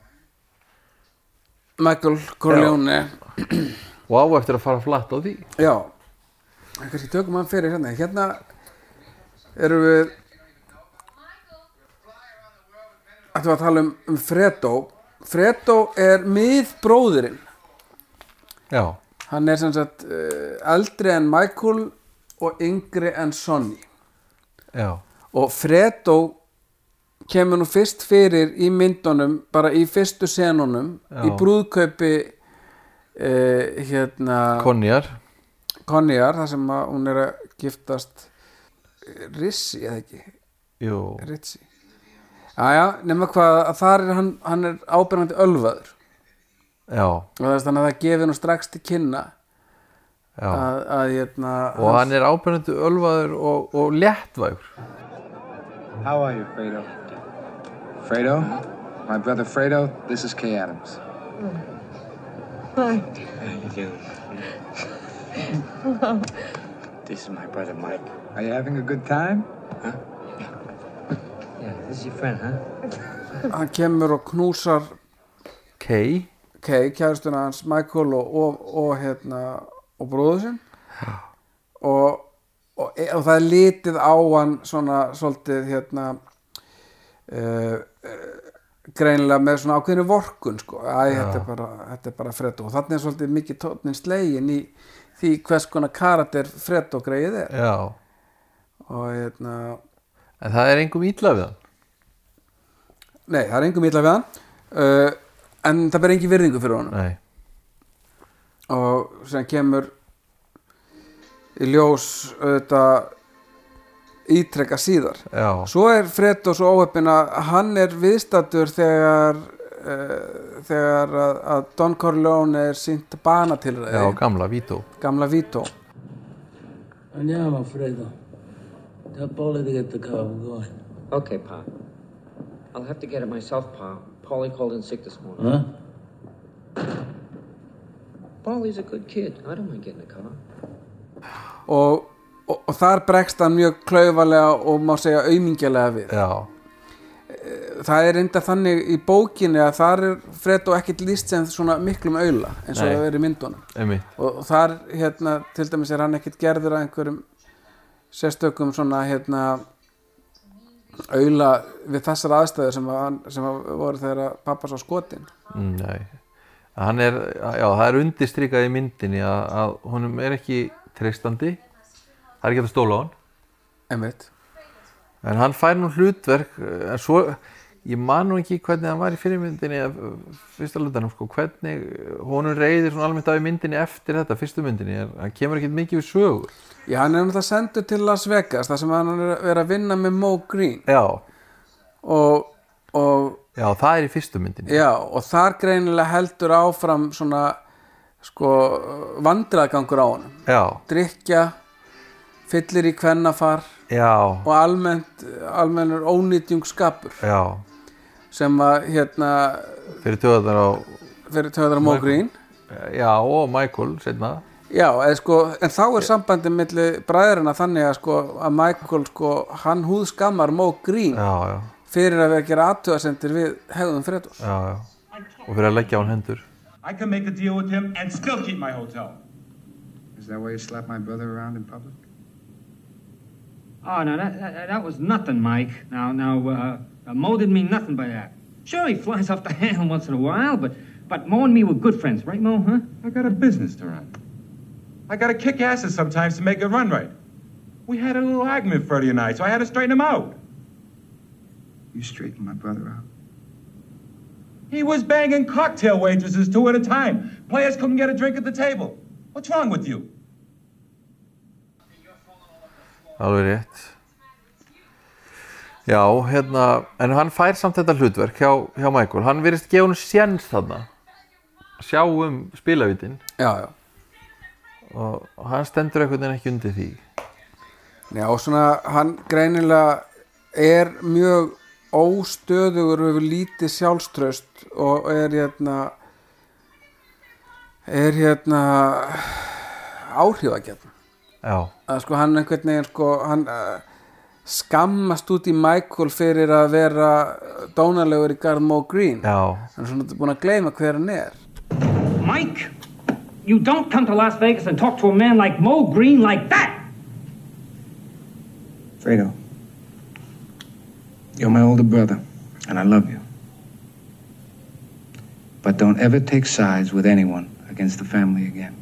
Michael Corleone Og á eftir að fara flatt á því. já, en kannski tökum hann fyrir hérna hérna erum við ætlum við að tala um, um Fredo Fredo er miðbróðirinn Já. hann er sem sagt uh, eldri en Michael og yngri en Sonny Já. og Fredo kemur nú fyrst fyrir í myndunum bara í fyrstu senunum Já. í brúðkaupi uh, hérna Konjar. Konjar þar sem að hún er að giftast Rissi eða ekki Jú. Ritsi aðja, nema hvað að þar er hann hann er ábyrgandi ölvaður Já. og það er þannig að það gefið nú strax til kynna Já. að, að hérna Og hann er ábyrgandi ölvaður og, og léttvægur. How are you, Fredo? Fredo? My brother Fredo, this is Kay Adams. Hi. How you doing? This is my brother Mike. Are you having a good time? Yeah, this is your friend, huh? hann kemur og knúsar Kay. Kay, kæristuna hans Michael og, og, og hérna og bróður sinn og og, og það er litið á hann svona svolítið hérna uh, uh, greinilega með svona ákveðinu vorkun sko, æ, þetta er bara, þetta er bara Fredo og þannig er svolítið mikið tónnin slegin í því hvers konar karakter Fredo greið er Já. og hérna En það er engum illa við hann nei, það er engum illa við hann uh, en það ber engin virðingu fyrir honum Nei. og sem kemur í ljós auðvitað ítrekka síðar Já. svo er Fredo svo óheppinn að hann er viðstaddur þegar uh, þegar að, að Don Corleone er sýnt banatilræði Já, gamla Vito gamla Vito Andiamo, Fredo. Tell Paulie to get the car. We're going. Okay, Pa. I'll have to get it myself, Pa. Paulie called in sick this morning. Huh? Paulie's a good kid. I don't mind getting a car. og, og, og þar bregst hann mjög klaufalega og má segja aumingjalega við Já. það er enda þannig í bókinni að þar er Fredo ekkert lýst sem svona miklum aula eins og Nei. það er í myndunum Einmitt. og, og þar hérna til dæmis er hann ekkert gerður að einhverjum sérstökum svona hérna aula við þessar aðstæður sem, að hann, sem að voru þegar pappa sá skotin Nei. Hann er, já, það er undirstrikað í myndinni að, að honum er ekki treystandi það er ekki hægt að stóla á hann einmitt en hann fær nú hlutverk en svo, ég man nú ekki hvernig hann var í fyrirmyndinni fyrsta hlutanum, sko, hvernig honum reiðir svona almennt af í myndinni eftir þetta fyrstu myndinni, hann kemur ekkert mikið við sögur já, hann er náttúrulega sendur til Las Vegas þar sem hann er að vera að vinna með Mo Green Já, og, og já, það er í fyrstu myndinni já, og þar greinilega heldur áfram svona sko vandræðagangur á honum Já, drykkja, fyllir í kvennafar já, og almennt almennur ónýtjungsskapur já sem að hérna fyrir töðar á fyrir töðar á Mo Green já, og Michael setna já, eða sko, en þá er sambandið milli bræðurina þannig að sko að Michael sko, hann húðskammar Mo Green Já, já, fyrir að vera að gera athugasemdir við hegðun Fredos já, já og fyrir að leggja á hann hendur I can make a deal with him and still keep my hotel. Is that why you slap my brother around in public? Oh, no, that, that, that was nothing, Mike. Now, now, uh, uh, Mo didn't mean nothing by that. Sure, he flies off the handle once in a while, but, but Mo and me were good friends, right, Mo, huh? I got a business to run. I gotta kick asses sometimes to make it run right. We had a little argument, Freddie and I, so I had to straighten him out. You straightened my brother out? He was banging cocktail waitresses two at a time. Players couldn't get a drink at the table. What's wrong with you? Alveg rétt Já, hérna en hann fær samt þetta hlutverk hjá, hjá Michael hann virðist gefa hún séns þarna sjá um spilavítin já, já, og hann stendur einhvern veginn ekki undir því já, og svona hann greinilega er mjög óstöðugur og hefur lítið sjálfstraust og er hérna er hérna áhrifagjarn Já, að sko hann einhvern veginn sko hann uh, skammast út í Michael fyrir að vera dónalegur í garð Mo Green já, hann er svona búin að gleyma hver hann er Mike, you don't come to Las Vegas and talk to a man like Mo Green like that! Fredo, you're my older brother, and I love you. But don't ever take sides with anyone against the family again.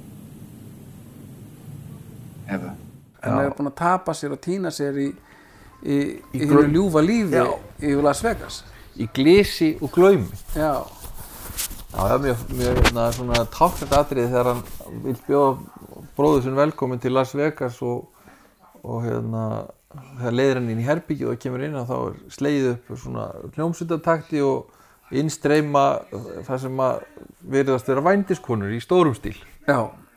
Ever. hann er búin að tapa sér og týna sér í í, í, í glö- hinu ljúfa lífi Já. í Las Vegas í glisi og glaumi já, Já, það er mjög, mjög hérna, svona táknætt atriði þegar hann vil bjóða bróður sinn velkomin til Las Vegas og, og hérna þegar leiðir hann inn í herbyggið og kemur inn og þá er slegið upp svona hljómsveitartakti og innstreyma það sem að virðast vera vændiskonur í stórum stíl já,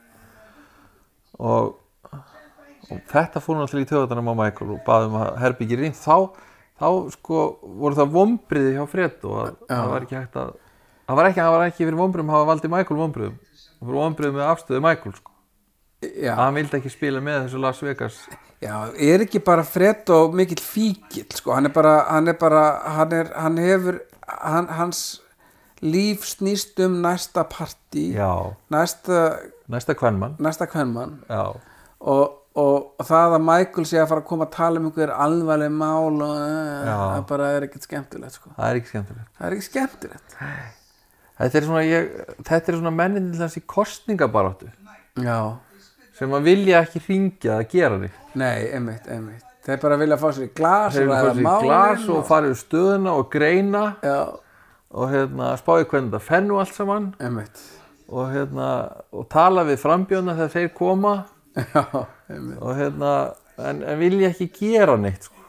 og, og þetta fór náttúrulega í taugarnar á Michael og baðum að herbyggið rýnt þá, þá sko voru það vombriði hjá Fredo að það var ekki hægt að það var ekki, það var ekki fyrir vombriðum að hafa valdið Michael vombriðum það var vombriðum með afstöðu Michael sko já. að hann vildi ekki spila með þessu Las Vegas Já, er ekki bara Fredo mikill fíkill, sko, hann er bara, hann er bara, hann er, hann hefur, hann, hans líf snýst um næsta partí, Já, næsta, næsta kvenmann næsta kvenmann Já, og, og, og það að Michael sé að fara að koma að tala um einhver alvarleg mál og uh, það bara er ekkert skemmtilegt sko. Það er ekki skemmtilegt. Það er ekki skemmtilegt. Þetta er svona, ég, þetta er svona mennin til þessi kostningabaráttu. Já. Sem að vilja ekki hringja að gera neitt. Nei, einmitt, einmitt. Þeir bara vilja fá sér í glas Þeir og vilja fá ræða sér í málin. glas og fara yfir stöðuna og greina. Já. Og hérna spáði hvernig þetta fennu allt saman. Einmitt. Og hérna, og tala við frambjóðna þegar þeir koma. Já, einmitt. Og hérna, en, en vilja ekki gera neitt sko.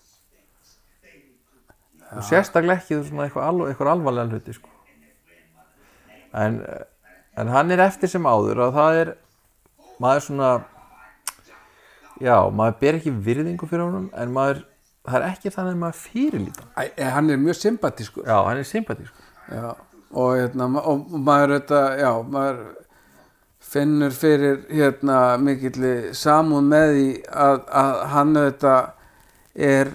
Og sérstaklega ekki svona eitthvað, alv eitthvað alvarlega hluti sko. En, en hann er eftir sem áður og það er, maður svona, já, maður ber ekki virðingu fyrir honum en maður, það er ekki þannig að maður fyrirlíta. Æ, hann er mjög sympatískur. Já, hann er sympatískur. Já, og hérna, og maður þetta, já, maður finnur fyrir hérna mikilli samúð með því að, að hann þetta er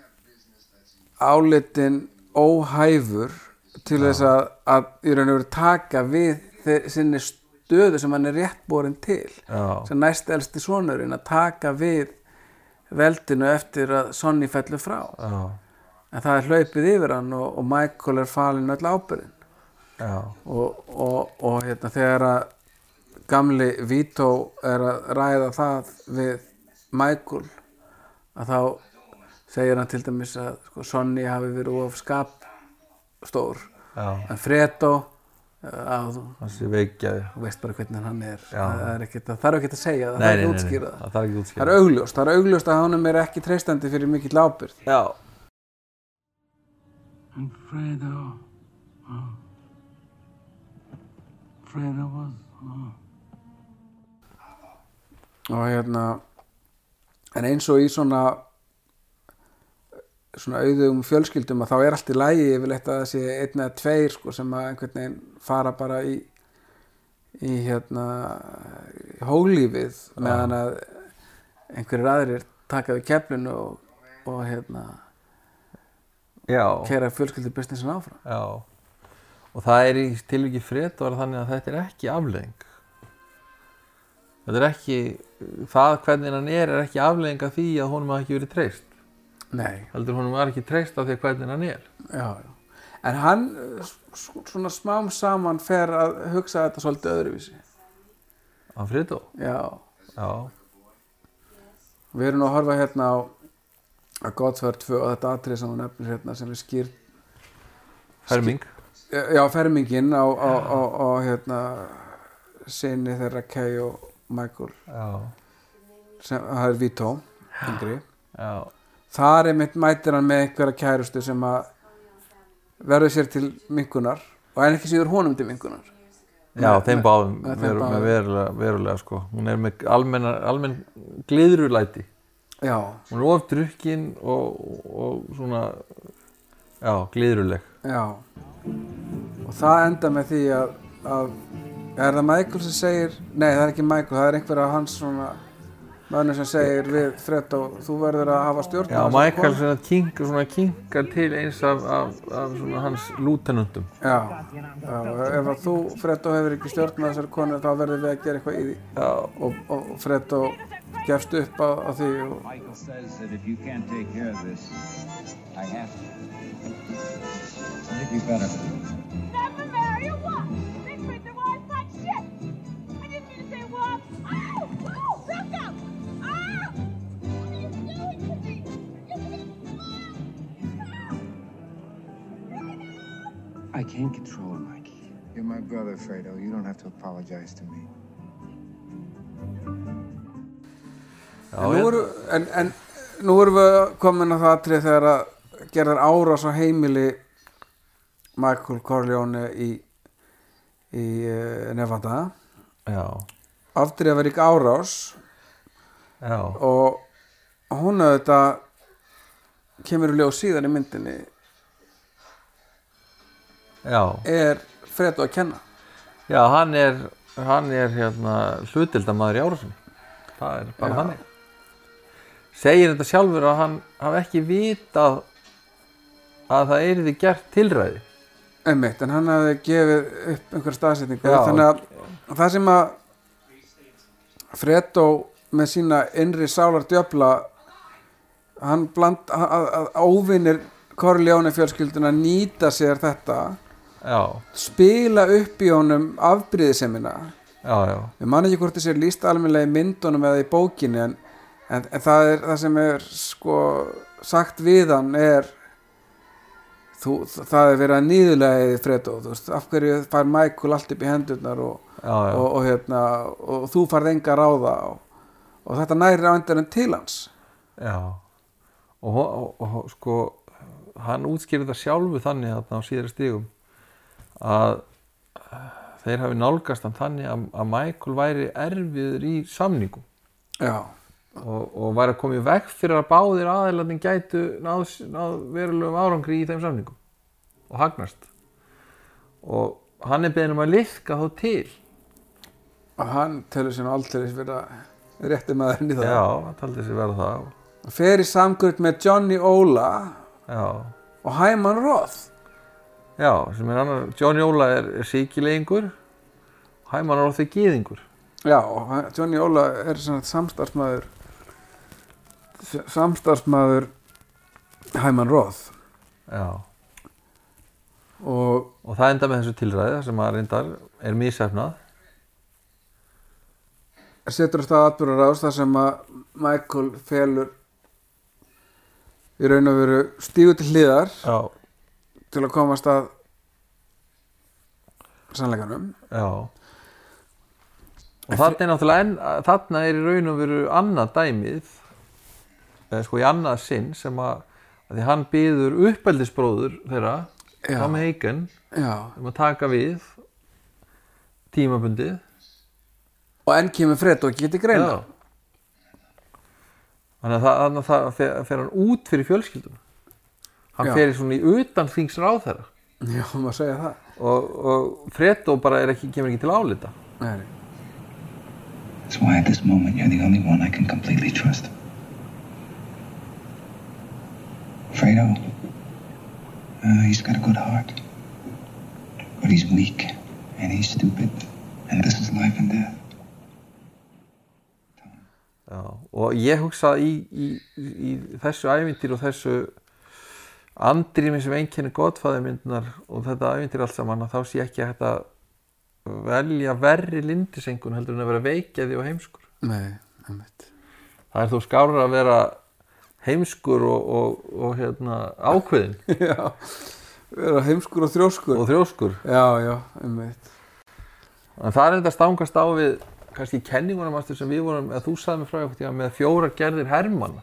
álitinn óhæfur til þess að, að í raun og veru taka við sinni stöðu sem hann er rétt borin til. Já. Sem næst elsti sonurinn að taka við veldinu eftir að Sonny fellur frá. Já. En það er hlaupið yfir hann og, og Michael er falinn öll ábyrgðin. Já. Og, og, og hérna þegar að gamli Vito er að ræða það við Michael að þá segir hann til dæmis að sko, Sonny hafi verið of skapstór. Já. En Fredo að hann sé veikjaði. Þú veist bara hvernig hann er. Já. Það er ekkert, það þarf ekki að segja það. Nei, Það nei, er nei, útskýra það þarf ekki útskýra. Það er augljóst, það er augljóst að honum er ekki treystandi fyrir mikill ábyrgð. Já. And Fredo, oh. Fredo was, oh. Og hérna, en eins og í svona svona auðugum fjölskyldum að þá er allt í lagi yfirleitt að það sé einn eða tveir sko sem að einhvern veginn fara bara í í hérna í hólífið meðan að einhverjir aðrir taka við keflinu og, og hérna Já. keyra fjölskyldubusinessin áfram. Já. Og það er í tilviki Fredo var þannig að þetta er ekki afleiðing. Þetta er ekki, það hvernig hann er er ekki afleiðing af því að honum hafi ekki verið treyst. Nei. Heldur honum var ekki treyst af því að hvernig hann er. Já, já. En hann svona smám saman fer að hugsa þetta svolítið öðruvísi. Á Fredo? Já. Já. Við erum nú að horfa hérna á að Godfather tvö og þetta atrið sem hún nefnir hérna sem er skýr Ferming. Skýr, já, fermingin á, á, á, á hérna syni þeirra Kay og Michael. Já. Sem, það er Vito, yngri. Já. Þar einmitt mætir hann með einhverja kærustu sem að verður sér til minkunar og en ekki síður honum til minkunar. Já, með, þeim báðum með, veru, með verulega, verulega sko. Hún er með almenn, almenn gliðrulæti. Já. Hún er of drukkin og, og svona, já, gliðruleg. Já. Og það enda með því að, að er það Michael sem segir, nei það er ekki Michael, það er einhver af hans svona mönnum sem segir við Fredo, þú verður að hafa stjórn. Já, Michael svona kinkar, svona kinkar til eins af, af, af svona hans lútenundum. Já, já, ef að þú, Fredo, hefur ekki stjórn með þessari konu, þá verður við að gera eitthvað í því. Já. Og, og Fredo gefst upp á, á því. Og... Michael says that if you can't take care of this, I have to. I think you better. Never marry a what? They treat their wives like shit. I didn't mean to say what. Oh, oh, back up. I can't control it, Mikey. You're my brother, Fredo. You don't have to apologize to me. Já, en, nú eru, en, en nú erum við komin að það atrið þegar að gerðar árás á heimili Michael Corleone í, í uh, Nevada. Já. Afdrifarík árás. Já. Og hún auðvitað kemur í ljós síðan í myndinni. Já. Er Fredo að kenna. Já, hann er, hann er hérna hlutdeildarmaður í árásinni. Það er bara þannig. Segir þetta sjálfur að hann hafi ekki vitað að það yrði gert tilræði. Einmitt, en hann hafi gefið upp einhver staðsetningu. Þannig að það sem að Fredo með sína innri sálar djöfla hann bland að, að óvinir Corleone fjölskylduna nýta sér þetta já. spila upp í honum afbrýðisemina já, já. Ég man ekki hvort þessi er lýst almennilega í myndunum eða í bókinni en, en, en það er það sem er sko sagt við hann er þú, það er verið að níðulega Fredo, þú veist, af hverju fær Michael allt upp í hendurnar og, já, já. og, og, hérna, og þú farð enga ráða og, og þetta næri á endanum til hans já og, og, og sko hann útskýrði það sjálfu þannig að á síðari stigum að þeir hafi nálgast hann þannig að, að Michael væri erfiður í samningum já og, og væri að koma í veg fyrir að báðir aðilarnir gætu náð, náð verulegum árangri í þeim samningum og hagnast og hann er beðinn um að liðka þó til og hann telur sér nú aldrei vera rétti maðurinn í það já, hann taldi sér vera það og fer í samkvöld með Johnny Ola já. og Hyman Roth já, sem er annar Johnny Ola er, er síkilegingur Hyman Roth er gyðingur já, og Johnny Ola er samstarfsmaður samstarfsmaður Hyman Roth já og, og það enda með þessu tilræði sem að reyndar er misheppnað setur á stað atburðarás þar sem að Michael felur í raun og veru stígu til hliðar já. til að komast að sannleikanum já og þarna er náttúrulega en, þarna er í raun og veru annað dæmið eða sko í annað sinn sem að, að því hann biður uppeldisbróður þeirra Tom Hagen um að taka við tímabundið og enn kemur Fredo ekki til greina já. Þannig að það, þannig að það fer, fer hann út fyrir fjölskylduna hann já. fer í svona í utan þings ráðherra já, maður segja það og, og Fredo bara er ekki, kemur ekki til álita nei That's why at this moment you're the only one I can completely trust. Fredo, uh, he's got a good heart, but he's weak and he's stupid, and this is life and death. Já, og ég hugsa í, í, í þessu ævintýri og þessu andrými sem einkennir Godfather-myndirnar og þetta ævintýri allt saman að þá sé ekki hægt að velja verri lindisengun heldur en að vera veikjaði og heimskur. Nei, einmitt. Það er þó skárra að vera heimskur og, og, og hérna, ákveðin. Já, vera heimskur og þrjóskur. Og þrjóskur. Já, já, einmitt. En það er þetta stangast á við kannski kenningunum aftur sem við vorum, eða þú sagði mig frá eitthvað með fjórar gerðir hermanna.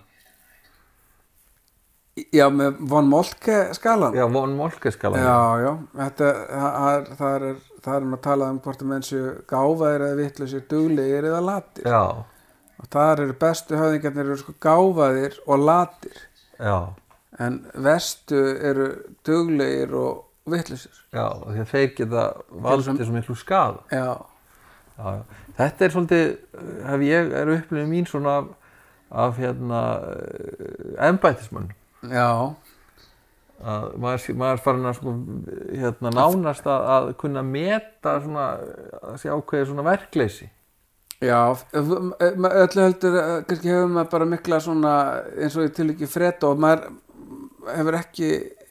Já, með von Moltke skalan. Já, von Moltke skalan. Já, já, þetta, það, það er, það er um að tala um hvort að menn séu gáfaðir eða vitlausir, duglegir eða latir. Já. Og þar eru bestu höfðingarnir eru sko gáfaðir og latir. Já. En vestu eru duglegir og vitlausir. Já, því að þeir geta valdið svo miklu skaða. Já. Já, þetta er svolítið, hef ég, er upplifin mín svona af, af hérna, embættismönnum. Já. Að maður, maður farin að sko, hérna, nánast að, að kunna meta svona, að sé ákveðið svona verkleysi. Já, öllu heldur, kannski hefur maður bara mikla svona, eins og í tilviki Fredo, og maður hefur ekki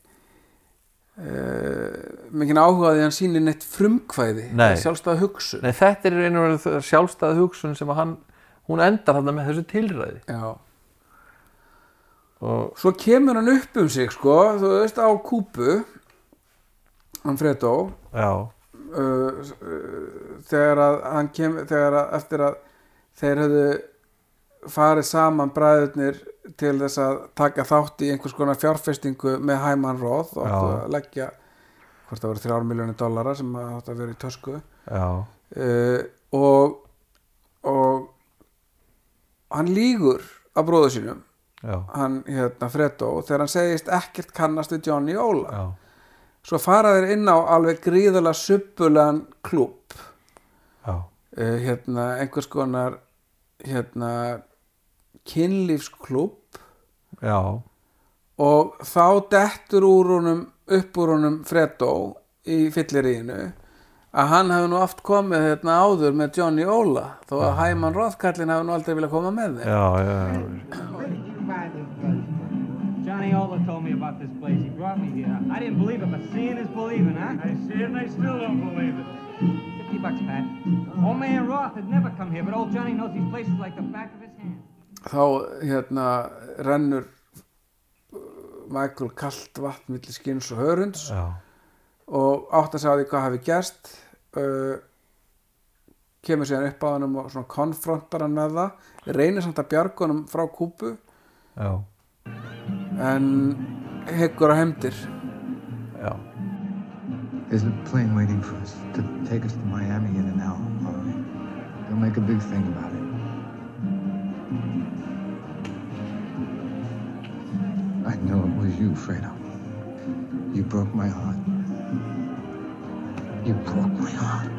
uh, mikinn áhugaði hann sýnir neitt frumkvæði, sjálfstæða hugsun. Nei, þetta er einu og sjálfstæða hugsun sem að hann, hún endar þarna með þessu tilræði. Já. Og svo kemur hann upp um sig, sko, þú veist, á Kúbu, hann Fredo. Já. Uh, þegar að hann kemur, þegar að eftir að þeir höfðu farið saman bræðurnir til þess að taka þátt í einhvers konar fjárfestingu með Hyman Roth og áttu að leggja hvort það voru þrjár milljónir dollara sem áttu að vera í tösku. Já. Uh, og og hann lýgur af bróður sínum. Já. Hann hérna Fredo þegar hann segist ekkert kannast við Johnny Ola. Já. Svo fara þeir inn á alveg gríðarlega subbulegan klúbb. Já. Uh, hérna einhvers konar hérna kynlífsklúbb. Já. Og þá dettur úr honum upp úr honum Fredo í fylliríinu að hann hefði nú oft komið hérna áður með Johnny Ola þó að Hyman Roth kallinn hefði nú aldrei viljað koma með þeim. Já, já. Johnny Ola told me about this place. He brought me here. I didn't believe it, but seeing is believing, huh? I see it and I still don't believe it. Fifty bucks, Pat. Old man Roth had never come here, but old Johnny knows these places like the back of his hand. Þá hérna rennur Michael kalt vatn milli skins og hörunds Já. og átt að segja því hvað hafi gerst uh, kemur síðan upp á hann og svona konfrontar hann með það reynir samt að bjarga honum frá Kúbu Já. en heggur á hefndir. Já. There's a plane waiting for us to take us to Miami in an hour, probably. They'll make a big thing about it. I know it was you, Fredo. You broke my heart. You broke my heart.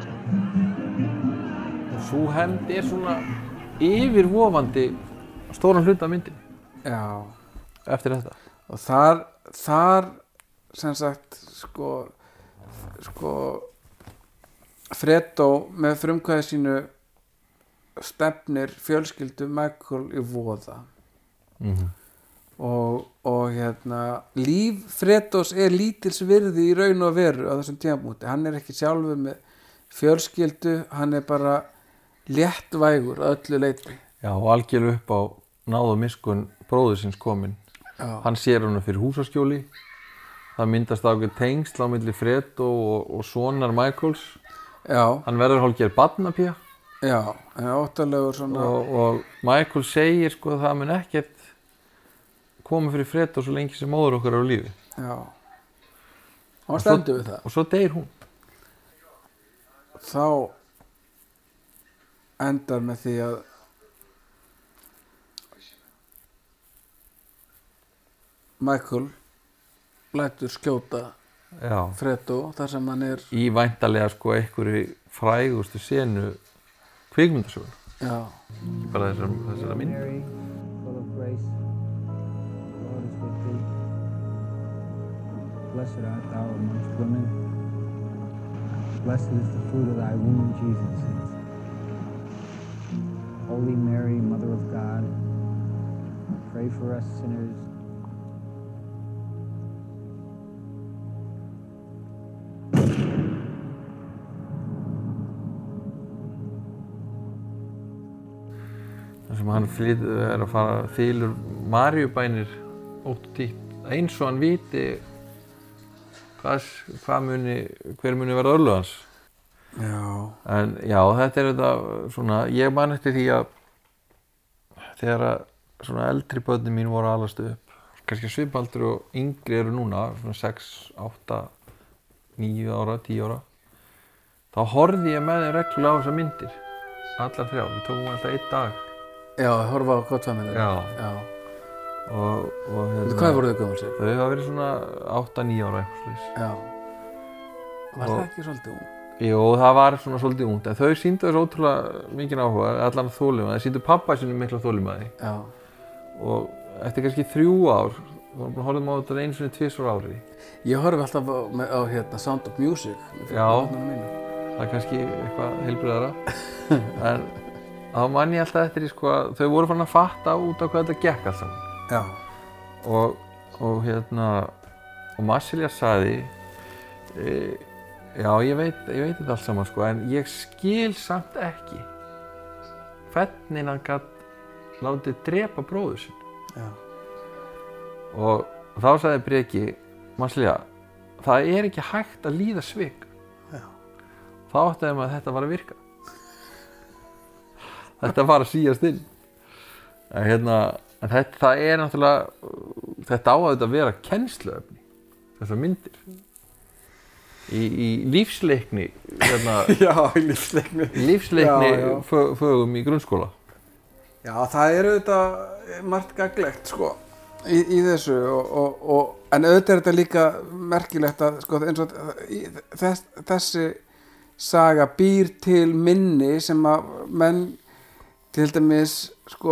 Og svo hefnd er svona yfirvofandi stóran hluta af myndinni. Já. Eftir þetta. Og þar, þar sem sagt, sko, sko, Fredo með frumkvæði sínu stefnir fjölskyldu Michael í voða. Mhm. Og, og hérna líf Fredos er lítils virði í raun og veru á þessum tímabúti. Hann er ekki sjálfur með fjölskyldu, hann er bara léttvægur að öllu leyti. Já, og algjörlega upp á náð og miskun bróður síns kominn. Já. Hann sér hana fyrir húsaskjóli. Það myndast ákveð tengsl á milli Fredo og, og sonar Michaels. Já. Hann verður hálfgerð barnapía. Já, en óttalegur svona. Og, og Michael segir sko að það mun ekkert koma fyrir Fredo svo lengi sem móður okkar er á lífi. Já. Og hann stendur við það. Og svo deyr hún. Þá endar með því að Michael lætur skjóta Já. Fredo þar sem hann er í væntalega sko einhverju frægustu senu kvikmyndasögu. Já. Bara þessar, þessar mynd. Mary, full of grace, the Lord is with thee. Blessed art thou amongst women. Blessed is the fruit of thy womb, Jesus. Holy Mary, Mother of God, pray for us sinners. Það sem hann flyt, er að fara þylur Maríubænir ótt og títt eins og hann viti hvað, hvað muni, hver muni verða örlög hans. Já. En já, þetta er þetta svona, ég man eftir því að þegar að svona eldri börnin mín voru að alast upp, kannski svibaldur og yngri eru núna, svona sex, átta, níu ára, tíu ára, þá horfði ég með þeim reglulega á þessar myndir, allar þrjár, við tókum alltaf einn dag. Já, horfa á Godfather. Já. Já. Og, og hérna, hvað voru þau gömul sér? Þau hafa verið svona átta, níu ára eitthvað slúðis. Já. Var það ekki svolítið ung? Jú, það var svona svolítið ungt, en þau sýndu þessu ótrúlega mikinn áhuga, allan þolinmæði, þau sýndu pabba sinu mikla þolinmæði. Já. Og eftir kannski þrjú ár, við vorum búin að horfa á þetta einu sinni tvisvar á ári. Ég horfi alltaf á, á hérna, Sound of Music. Já, það er kannski eitthvað heilbrigðara. En þá man ég alltaf eftir því sko að þau voru farin að fatta út á hvað þetta gekk allt saman. Já. Og, og hérna, og Marsilja sagði, e, já ég veit, ég veit þetta allt saman sko, en ég skil samt ekki hvernig hann gat látið drepa bróður sinn. Já. Og þá sagði Breki, Marsilja, það er ekki hægt að líða svik. Já. Þá áttaði maður að þetta var að virka. Þetta var að síast inn. En hérna, en þetta, það er náttúrulega, þetta á að þetta vera kennsluefni, þessar myndir. Í, í lífsleikni, hérna, já, í lífsleikni, lífsleikni já, já. Fö, fögum í grunnskóla. Já, það er auðvitað margt gagnlegt, sko, í, í þessu, og, og, og, en auðvitað er þetta líka merkilegt að, sko, eins og þess, þessi saga býr til minni sem að menn, til dæmis, sko,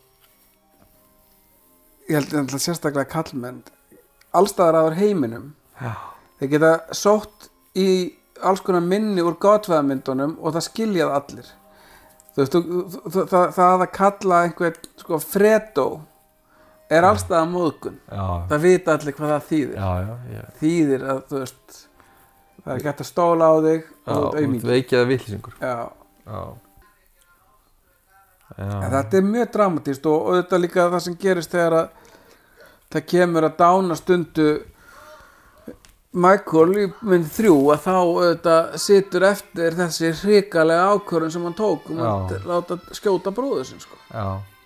ég held að sérstaklega kallmenn, allstaðar aður heiminum, já. Þeir geta sótt í alls konar minni úr Godfather-myndunum og það skiljaði allir. Þú veist, þú, þú, það, það að kalla einhvern, sko, Fredo er allstaðar móðgun. Já. Það vita allir hvað það þýðir. Já, já, já. Þýðir að, þú veist, það er ekki hægt að stóla á þig og þú ert auðmýkja. Já, og veikjaða vitlýsingur. Já. Já. En þetta er mjög dramatískt og auðvitað líka það sem gerist þegar að það kemur að dána stundu Michael í mynd þrjú að þá auðvitað situr eftir þessi hrikalega ákvörðun sem hann tók um að láta skjóta bróður sinn, sko. Já.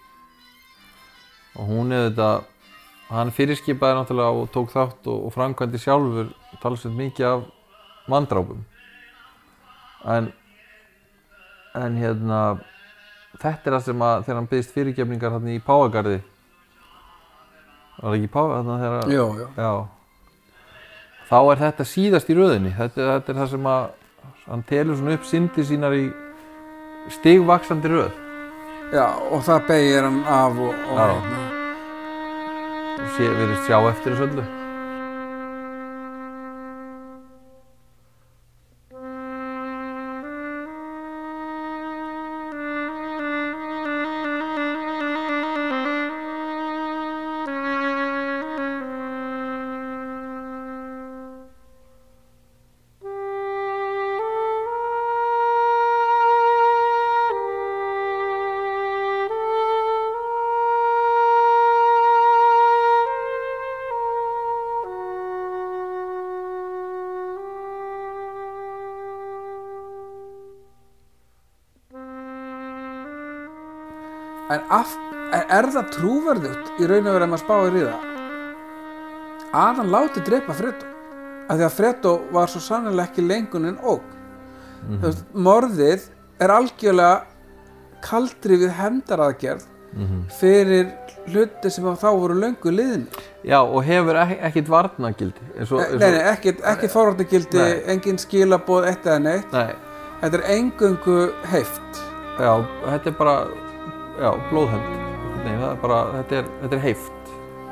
Og hún er þetta, hann fyrirskipaði náttúrulega og tók þátt og, og framkvæmdi sjálfur talsveit mikið af manndrápum. En, en hérna, þetta er það sem að þegar hann byggðist fyrirgefningar hérna í Páfagarði. Var það ekki Páfa þarna þegar? Jú, jú. Já. Þá er þetta síðast í röðinni. Þetta, þetta er það sem að hann telur svona upp syndir sínar í stigvaxandi röð. Já, og það beygir hann af og... og já. Og sé, virðist sjá eftir þessu öllu. En af, er það trúverðugt í raun og veru að maður spáir í það að hann láti drepa Fredo? Af því að Fredo var svo sannarlega ekki lengur en ógn. Mm-hmm. Þú veist, morðið er algjörlega kaldrifið hefndaraðgerð mm-hmm. fyrir hluti sem þá voru löngu liðnir. Já, og hefur ek ekkert varnargildi. Eins og, eins og... Nei, nei, ekkert, ekkert forvarnargildi, engin skilaboð, eitt eða neitt. Nei. Þetta er eingöngu heift. Já, þetta er bara... Já, blóðhefnd. Nei, það er bara, þetta er, þetta er heift.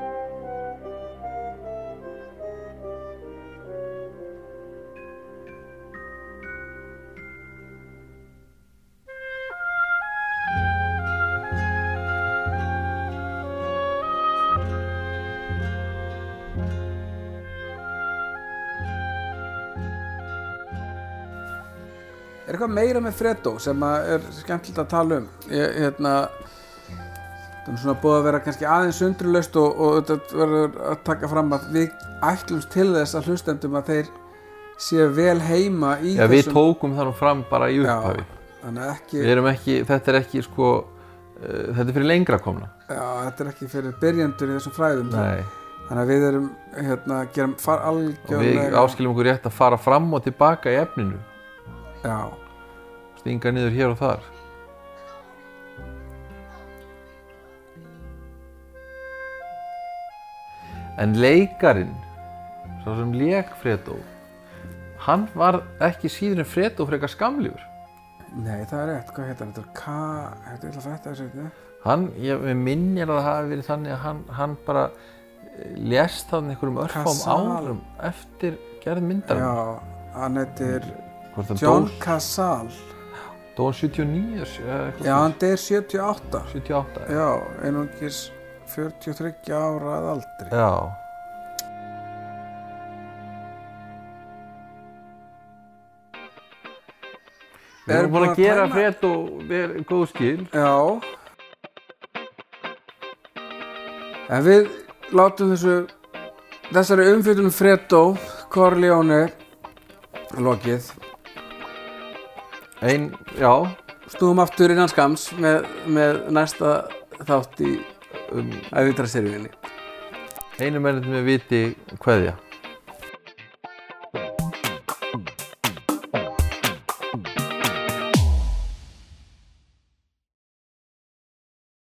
Er eitthvað meira með Fredo sem er skemmtilegt að tala um? Ég, hérna, það er svona búið að vera kannski aðeins undrulaust og, og þetta verður að taka fram að við ætlumst til þess að hlustendum að þeir séu vel heima í Já, þessum... við tókum það nú fram bara í upphafi. Já, þannig ekki... Við erum ekki, þetta er ekki sko, uh, þetta er fyrir lengra komna. Já, þetta er ekki fyrir byrjendur í þessum fræðum. Nei. Þannig að við erum, hérna, gerum far algjörlega... Og við áskiljum okkur rétt að fara fram og tilbaka í efninu. Já. Stinga niður hér og þar. En leikarinn, svo sem lék Fredo, hann var ekki síður en Fredo frekar skamlífur. Nei, það er rétt. Hvað heitir þetta? K... Þetta er alltaf þetta þessu, ekki? Hann, ég minnir að það hafi verið þannig að hann, hann bara lést þannig einhverjum örfám árum eftir gerð myndarinnar. Já, hann heitir John Cazale. Dó hann sjötíu og níu? Já, hann deyr sjötíu og átta. sjötíu og átta? Já, einungis fjörutíu og þriggja ára að aldri. Já. Við erum búin að gera Fredo góð skil. Já. En við látum þessu, þessari umfjöldun Fredo Corleone lokið. Ein, já. Stúðum aftur innan skams með, með næsta þátt í um, æfintraseríunni. Einu mennir með viti kveðja.